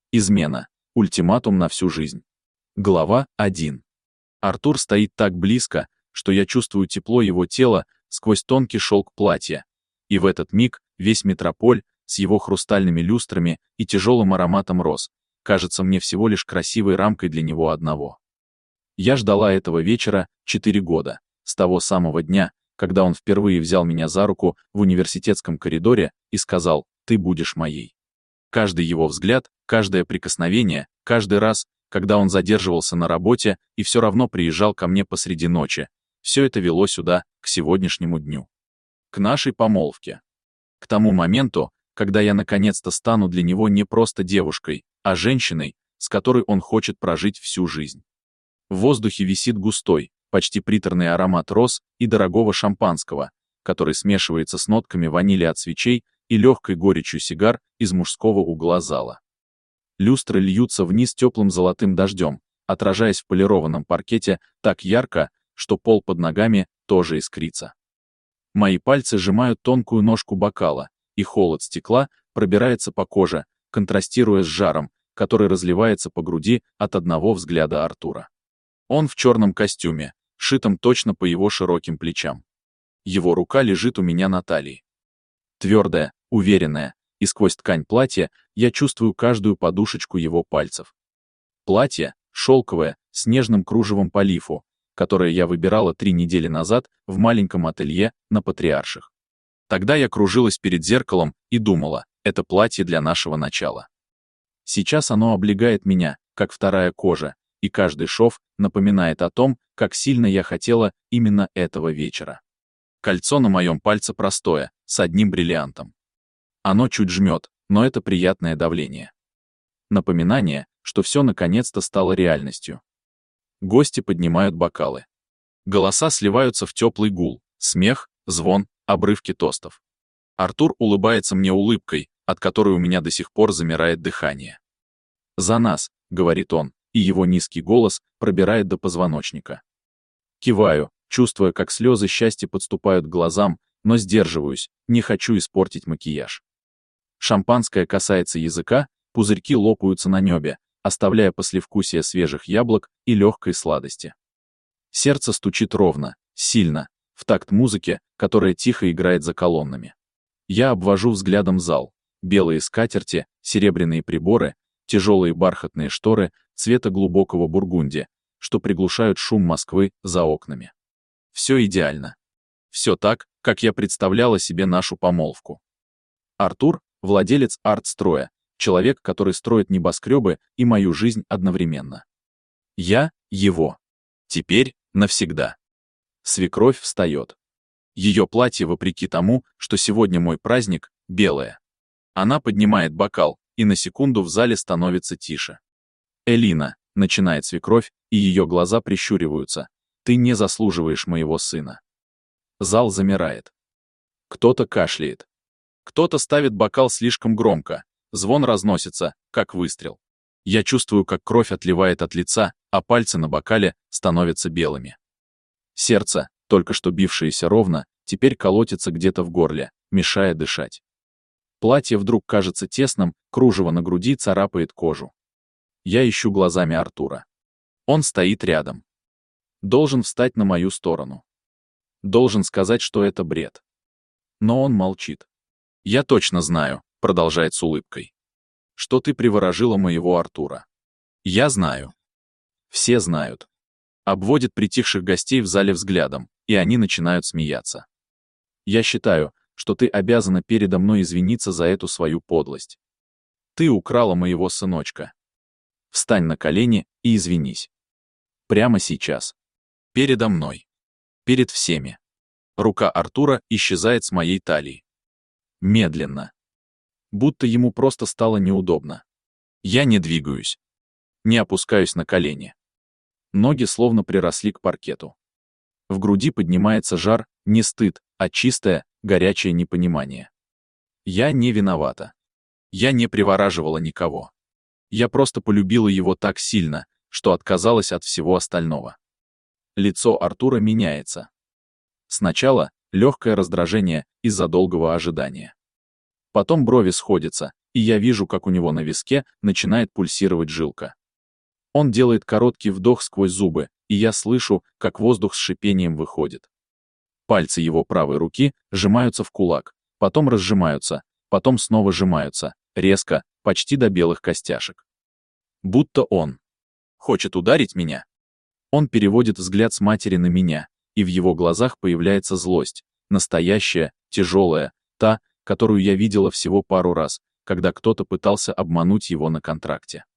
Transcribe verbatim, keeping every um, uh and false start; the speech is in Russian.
Измена. Ультиматум на всю жизнь. Глава один. Артур стоит так близко, что я чувствую тепло его тела сквозь тонкий шелк платья. И в этот миг весь метрополь с его хрустальными люстрами и тяжелым ароматом роз кажется мне всего лишь красивой рамкой для него одного. Я ждала этого вечера четыре года, с того самого дня, когда он впервые взял меня за руку в университетском коридоре и сказал: «Ты будешь моей». Каждый его взгляд, каждое прикосновение, каждый раз, когда он задерживался на работе и все равно приезжал ко мне посреди ночи, все это вело сюда, к сегодняшнему дню. К нашей помолвке. К тому моменту, когда я наконец-то стану для него не просто девушкой, а женщиной, с которой он хочет прожить всю жизнь. В воздухе висит густой, почти приторный аромат роз и дорогого шампанского, который смешивается с нотками ванили от свечей и легкой горечью сигар из мужского угла зала. Люстры льются вниз теплым золотым дождем, отражаясь в полированном паркете так ярко, что пол под ногами тоже искрится. Мои пальцы сжимают тонкую ножку бокала, и холод стекла пробирается по коже, контрастируя с жаром, который разливается по груди от одного взгляда Артура. Он в черном костюме, сшитом точно по его широким плечам. Его рука лежит у меня на талии. Твердая, уверенная, и сквозь ткань платья я чувствую каждую подушечку его пальцев. Платье шелковое, с нежным кружевом по лифу, которое я выбирала три недели назад в маленьком ателье на Патриарших. Тогда я кружилась перед зеркалом и думала: это платье для нашего начала. Сейчас оно облегает меня, как вторая кожа, и каждый шов напоминает о том, как сильно я хотела именно этого вечера. Кольцо на моем пальце простое, с одним бриллиантом. Оно чуть жмет, но это приятное давление. Напоминание, что все наконец-то стало реальностью. Гости поднимают бокалы. Голоса сливаются в теплый гул, смех, звон, обрывки тостов. Артур улыбается мне улыбкой, от которой у меня до сих пор замирает дыхание. «За нас», — говорит он, и его низкий голос пробирает до позвоночника. Киваю, чувствуя, как слезы счастья подступают к глазам, но сдерживаюсь, не хочу испортить макияж. Шампанское касается языка, пузырьки лопаются на небе, оставляя послевкусие свежих яблок и легкой сладости. Сердце стучит ровно, сильно, в такт музыке, которая тихо играет за колоннами. Я обвожу взглядом зал. Белые скатерти, серебряные приборы, тяжелые бархатные шторы цвета глубокого бургундия, что приглушают шум Москвы за окнами. Все идеально. Все так, как я представляла себе нашу помолвку. Артур — владелец арт-строя, человек, который строит небоскребы и мою жизнь одновременно. Я — его. Теперь навсегда. Свекровь встает. Ее платье, вопреки тому, что сегодня мой праздник, белое. Она поднимает бокал, и на секунду в зале становится тише. «Элина», — начинает свекровь, и ее глаза прищуриваются, — «ты не заслуживаешь моего сына». Зал замирает. Кто-то кашляет. Кто-то ставит бокал слишком громко. Звон разносится, как выстрел. Я чувствую, как кровь отливает от лица, а пальцы на бокале становятся белыми. Сердце, только что бившееся ровно, теперь колотится где-то в горле, мешая дышать. Платье вдруг кажется тесным, кружево на груди царапает кожу. Я ищу глазами Артура. Он стоит рядом. Должен встать на мою сторону. Должен сказать, что это бред. Но он молчит. «Я точно знаю», — продолжает с улыбкой, «что ты приворожила моего Артура. Я знаю. Все знают». Обводит притихших гостей в зале взглядом, и они начинают смеяться. «Я считаю, что ты обязана передо мной извиниться за эту свою подлость. Ты украла моего сыночка. Встань на колени и извинись. Прямо сейчас. Передо мной. Перед всеми». Рука Артура исчезает с моей талии. Медленно. Будто ему просто стало неудобно. Я не двигаюсь. Не опускаюсь на колени. Ноги словно приросли к паркету. В груди поднимается жар, не стыд, а чистое, горячее непонимание. Я не виновата. Я не привораживала никого. Я просто полюбила его так сильно, что отказалась от всего остального. Лицо Артура меняется. Сначала легкое раздражение из-за долгого ожидания. Потом брови сходятся, и я вижу, как у него на виске начинает пульсировать жилка. Он делает короткий вдох сквозь зубы, и я слышу, как воздух с шипением выходит. Пальцы его правой руки сжимаются в кулак, потом разжимаются, потом снова сжимаются, резко, почти до белых костяшек. Будто он хочет ударить меня. Он переводит взгляд с матери на меня, и в его глазах появляется злость, настоящая, тяжелая, та, которую я видела всего пару раз, когда кто-то пытался обмануть его на контракте.